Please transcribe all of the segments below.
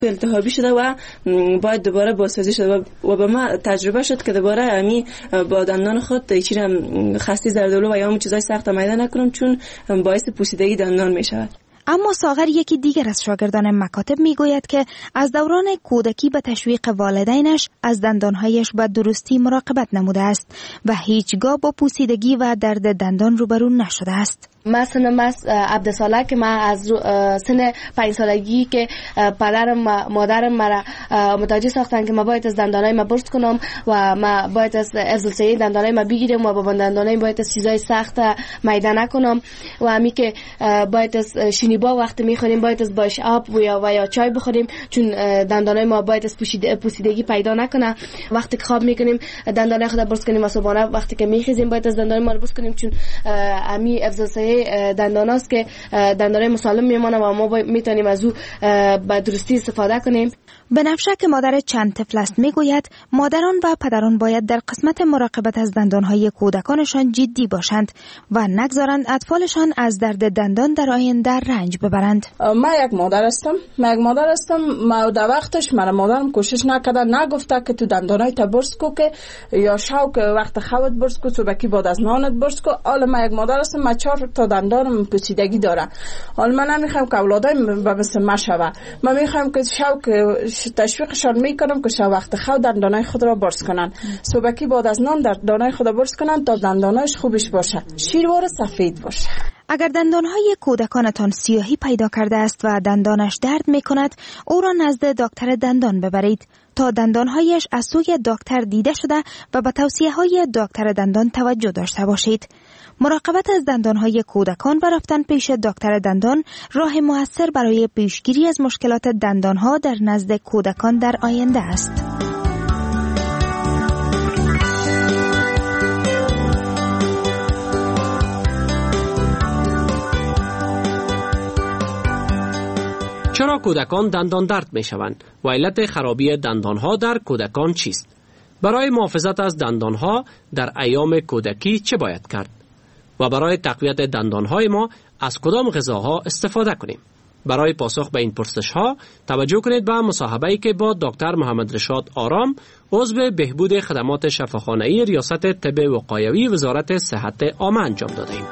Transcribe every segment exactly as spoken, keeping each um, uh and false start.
التهابی شده و باید دوباره بازسازی شده و به ما تجربه شد که دوباره امی با دندان خود چیرم خسته زردالو و یا هم چیزای سخت میده نکنم، چون باعث پوسیدگی دندان می شود. اما ساغر یکی دیگر از شاگردان مکاتب میگوید که از دوران کودکی به تشویق والدینش از دندانهایش به درستی مراقبت نموده است و هیچگاه با پوسیدگی و درد دندان روبرو نشده است. مثلا من عبدالساله که من از سن پنج سالگی که پدرم مادرم مرا متوجه ساختن که من باید از دندانای ما برس کنم و من باید از افزایش دندانای ما بگیرم و با دندانای باید از چیزای سخت میده نکنم و همی که باید از شینیبا وقتی میخوریم باید از باش آب و یا و یا چای بخوریم، چون دندانای ما باید از پوسیدگی پیدا نکنه. وقتی که خواب میکنیم دندانای خود برس کنیم و صبحانه وقتی که میخیزیم باید از دندانای ما برس کنیم، چون همی افزایش دندان است که دندانای مسالم میمانه و ما میتونیم از او به درستی استفاده کنیم. بنفشه که مادر چند طفل است میگوید مادران و پدران باید در قسمت مراقبت از دندانهای کودکانشان جدی باشند و نگذارند اطفالشان از درد دندان در آینده رنج ببرند. من یک مادر هستم من یک مادر هستم ما در وقتش من مادرم کوشش نکرده، نگفته که تو دندانای تا برس کو که یا شو که وقت خودت برس کو صبحی بعد از نانت برس کو. حالا من یک مادر هستم، من چهار تا دندانم پوسیدگی داره. حالا من نمیخوام که اولادایم به مثل ما شوه، من میخوام که شو که تشویقشان میکنم که شو وقت خود دندانای خود را برس کنن، صبحی بعد از نان دندانای خود را برس کنن تا دندانایش خوبش باشه، شیروار سفید باشه. اگر دندانهای کودکانتان سیاهی پیدا کرده است و دندانش درد میکند، او را نزد دکتر دندان ببرید تا دندانهایش از سوی دکتر دیده شده و به توصیه های دکتر دندان توجه داشته باشید. مراقبت از دندانهای کودکان و رفتن پیش دکتر دندان راه مؤثر برای پیشگیری از مشکلات دندانها در نزد کودکان در آینده است. چرا کودکان دندان درد می شوند و علت خرابی دندانها در کودکان چیست؟ برای محافظت از دندانها در ایام کودکی چه باید کرد؟ و برای تقویت دندانهای ما از کدام غذاها استفاده کنیم؟ برای پاسخ به این پرسش‌ها توجه کنید به مصاحبه‌ای که با دکتر محمد رشاد آرام، عضو بهبود خدمات شفاخانه‌ای ریاست طب وقایوی وزارت صحت عامه انجام دادیم.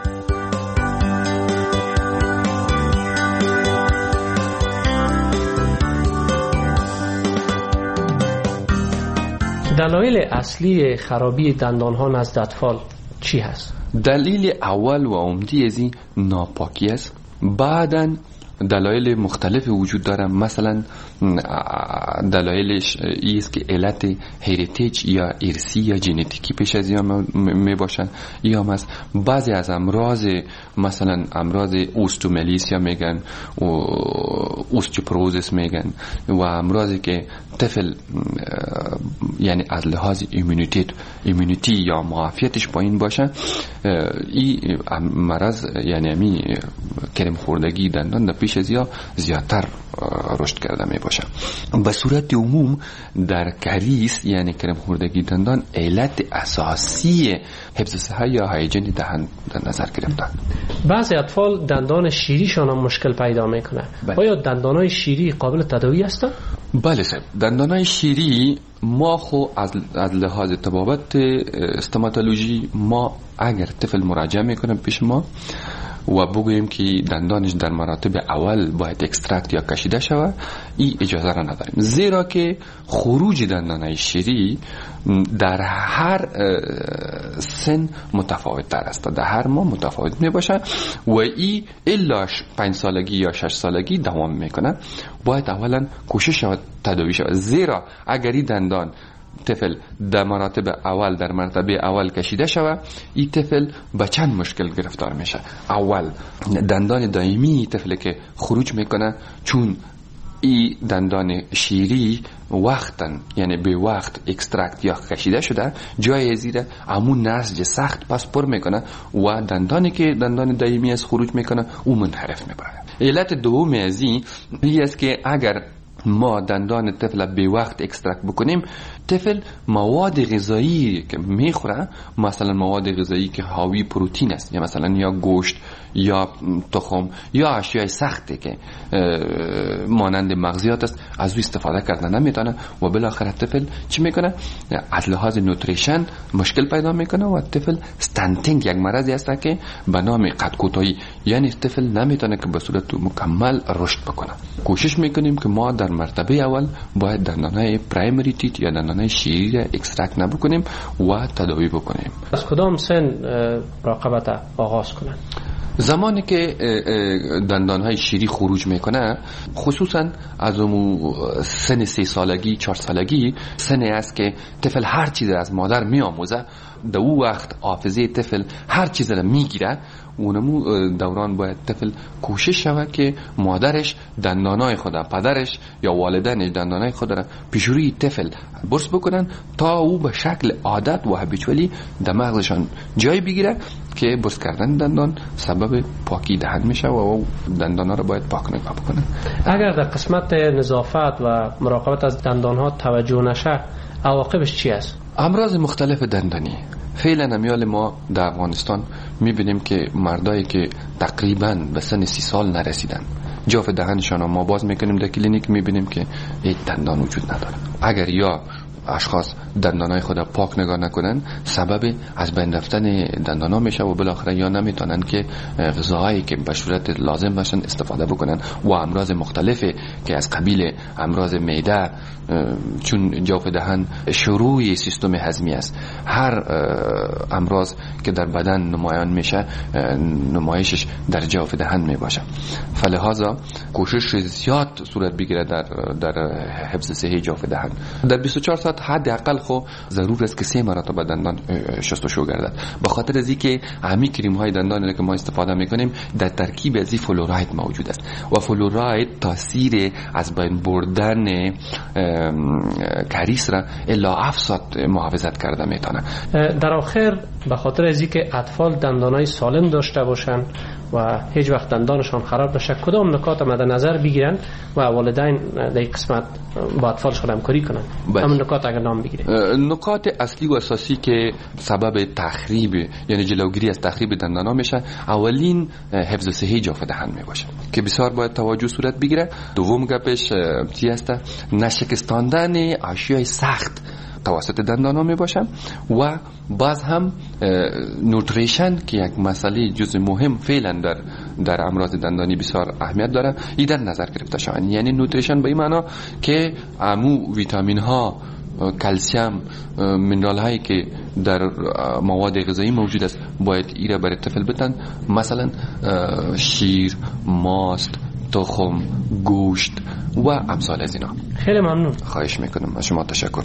دلایل اصلی خرابی دندانها نزد اطفال چی هست؟ دلیل اول و عمده از این ناپاکی است. بعداً دلایل مختلف وجود داره، مثلا دلایلش ایست که علت هریتیج یا ارثی یا ژنتیکی پیش از این می باشن، یا مثلا بعضی از امراض مثلا امراض اوستومالیسیا میگن و اوستیوپروزیس میگن و امراضی که طفل یعنی از لحاظ ایمونیتی ایمونیتی یا معافیتش پایین باشه، این مرض یعنی می کرم خوردگی دندان در پیش از یا زیادتر رشد کرده می باشه. به صورت عموم در کریس یعنی کرم خوردگی دندان علت اساسی حفظ صحت یا هایجین دهان در نظر گرفته. بعضی اطفال دندان شیریشان هم مشکل پیدا میکنه. آیا دندانای شیری قابل تداوی هستند؟ بله صاحب، دندانای شیری ما خو از از لحاظ طبابت استوماتولوژی ما اگر طفل مراجعه میکنه پیش ما و بگوییم که دندانش در مراتب اول باید اکسترکت یا کشیده شود، این اجازه را نداریم، زیرا که خروج دندانهای شیری در هر سن متفاوت تر است، در هر ماه متفاوت می باشه و این الا پنج سالگی یا شش سالگی دوام میکنه. باید اولا کوشش شود تداوی شود، زیرا اگر این دندان طفل در مراتب اول در مرتبه اول کشیده شود، این طفل به چند مشکل گرفتار میشه. اول دندان دائمی طفل که خروج میکنه، چون این دندان شیری وقتاً یعنی به وقت اکسترکت یا کشیده شده، جای زیر همون نسج سخت پس پر میکنه و دندانی که دندان دائمی از خروج میکنه او منحرف میبره. علت دوم از این است که اگر ما دندان طفل به وقت اکسترکت بکنیم، طفل مواد غذایی که میخوره، مثلا مواد غذایی که حاوی پروتئین است، یا مثلا یا گوشت یا تخم یا اشیاء سختی که مانند مغزیات است، از او استفاده کردن نمیتونه و بالاخره طفل چی میکنه؟ از لحاظ نوتریشن مشکل پیدا میکنه و طفل استنتینگ، یک مرضی است که به نام قد کوتاهی، یعنی طفل نمیتونه که به صورت مکمل رشد بکنه. کوشش میکنیم که ما در مرتبه اول باید دندانهای پرایمری تیت یا دندانهای شیری را اکسترکت نبکنیم و تداوی بکنیم. از کدام سن مراقبت آغاز کنن؟ زمانی که دندانهای شیری خروج میکنه، خصوصا از اون سن سه سالگی چهار سالگی، سنی است که طفل هر چیز از مادر میآموزه، در اون وقت حافظه طفل هر چیز را میگیره. اونمو دوران باید طفل کوشش شود که مادرش دندانای خود، پدرش یا والدینش دندانای خود را پیش روی طفل برس بکنن تا او به شکل عادت و هابیچولی در مغزشان جای بگیره که برس کردن دندان سبب پاکی دهن میشه و او دندانا را باید پاک نگاه بکنن. اگر در قسمت نظافت و مراقبت از دندانها توجه نشه، عواقبش چی است؟ امراض مختلف دندانی. فعلا امیال ما در افغانستان میبینیم که مردایی که تقریبا به سن سی سال نرسیدن، جاف دهنشان ما باز میکنیم در کلینیک، میبینیم که هیچ دندان وجود نداره. اگر یا اشخاص دندانای خود پاک نگاه نکنن، سبب از بین رفتن دندانا میشه و بالاخره یا نمیتونن که غذاهایی که به صورت لازم باشن استفاده بکنن و امراض مختلفی که از قبیل امراض معده، چون جوف دهن شروع سیستم هضمی است، هر امراض که در بدن نمایان میشه نمایشش در جوف دهن میباشه. فلهذا کوشش زیاد صورت بگیره در در حفظ صحی جوف دهن. در بیست و چهار ساعت حداقل خو ضرور است که سه مرتبه دندان شستشو گردد، به خاطر از اینکه همین کریم های دندانی که ما استفاده میکنیم در ترکیب از فلوراید موجود است و فلوراید تاثیر از بین بردن کریس را الا افساد محافظت کرده میتونه. در آخر به خاطر از اینکه اطفال دندانای سالم داشته باشن و هیچ وقت دندانشان خراب نشه، کدام نکات مد نظر بگیرن و والدین در این قسمت با اطفالشون همکاری کنن؟ همون نکات اگر نام بگیرید. نکات اصلی و اساسی که سبب تخریب یعنی جلوگیری از تخریب دندانا میشه، اولین حفظ صحی جوف دهن میباشه که بسیار باید توجه صورت بگیره. دوم گپش چی است؟ نشکستاندن اشیاء سخت توسط دندانا می باشه و باز هم نوتریشن که یک مسئله جزء مهم فعلا در در امراض دندانی بسیار اهمیت داره، این در نظر گرفته شود. یعنی نوتریشن به این معنا که امو ویتامین ها، کلسیم، مینرال هایی که در مواد غذایی موجود است باید ایره برای طفل بدن، مثلا شیر، ماست، تخم، گوشت و امثال از اینا. خیلی ممنون. خواهش میکنم. از شما تشکر.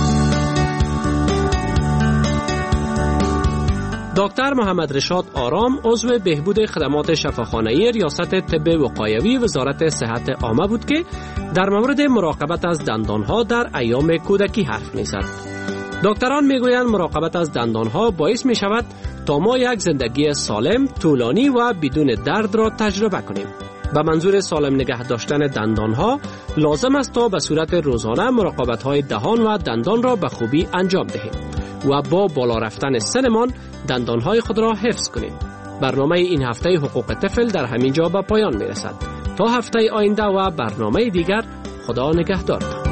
دکتر محمد رشاد آرام عضو بهبود خدمات شفاخانه‌ای ریاست طب وقایوی وزارت صحت عامه بود که در مورد مراقبت از دندانها در ایام کودکی حرف می‌زد. دکتران میگویند مراقبت از دندانها باعث می شود تا ما یک زندگی سالم، طولانی و بدون درد را تجربه کنیم. به منظور سالم نگه داشتن دندانها لازم است تا به صورت روزانه مراقبت‌های دهان و دندان را به خوبی انجام دهیم و با بالا رفتن سنمان دندانهای خود را حفظ کنیم. برنامه این هفته حقوق طفل در همین جا به پایان می رسد. تا هفته آینده و برنامه دیگر، خدا نگهدارتان.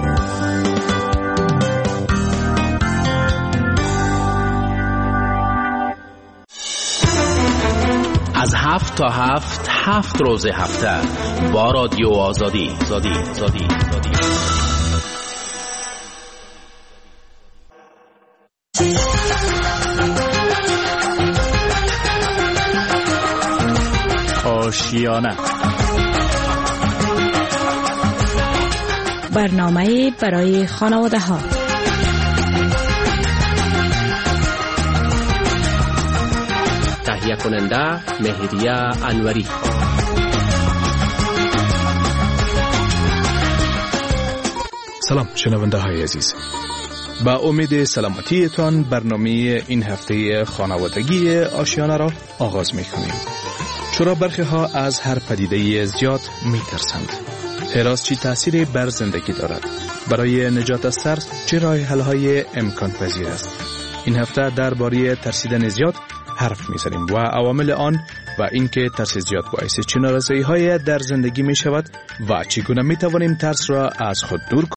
از هفت تا هفت هفت روز هفته با رادیو آزادی زادی زادی زادی. آشیانه برنامه برای خانواده ها. تهیه کننده مهریه انوری. سلام شنونده های عزیز، با امید سلامتیتان برنامه این هفته خانوادگی آشیانه را آغاز می کنیم. چرا برخی ها از هر پدیده زیاد می ترسند، هراس چی تأثیری بر زندگی دارد؟ برای نجات از ترس چه راه حل‌های امکان پذیر است؟ این هفته درباره ترسیدن زیاد حرف می‌زنیم و عوامل آن و اینکه ترس زیاد باعث چه ناراضی‌هایی در زندگی می‌شود و چگونه می‌توانیم ترس را از خود دور کنیم.